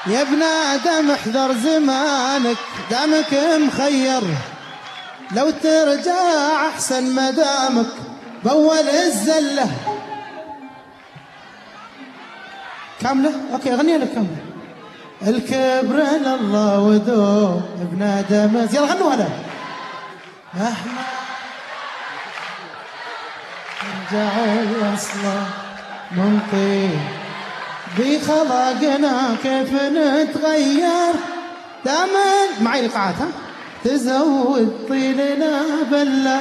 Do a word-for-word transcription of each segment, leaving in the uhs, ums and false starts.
يا ابن آدم احذر زمانك دامك مخير، لو ترجع أحسن مدامك بأول الزلة. كاملة؟ أوكي غني لك كاملة. الكبر لله ودوم ابن آدم، يلا غنوا هلا. مهما رجع الأصل من طين بخلقنا كيف نتغير، دائما معي القاعات ها تزود طيننا بله.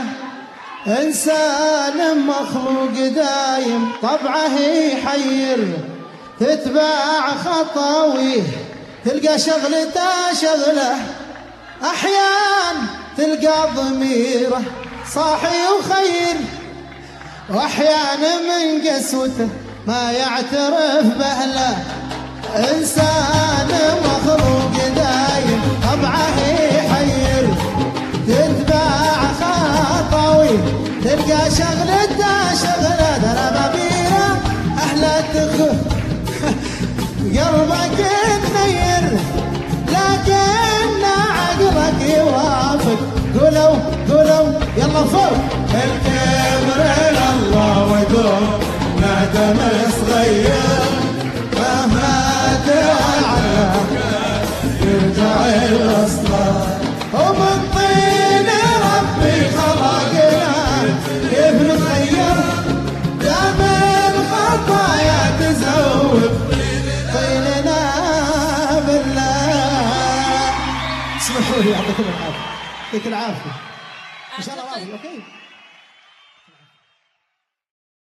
إنسان مخلوق دايم طبعه يحير، تتبع خطاويه تلقى شغلته شغله، أحيان تلقى ضميره صاحي وخير، وأحيان من قسوته ما يعترف بأهله. إنسان مخلوق دايم طبعه يحير، تتبع خطاويه تلقى شغلته شغله، دربابيره أهله تخف قلبك تنير، لكن عقلك يوافق. قولوا قولوا يلا فوق. الكبر لله ودوم ندم صغير، مهما تعلق يرجع الأصل. ومن طين ربي خلقنا كيف نتغير، دام الخطايا تزود طيننا بالله. اسمحوا لي يعطيكم العافية، يعطيك العافية إن شاء الله. اوكي.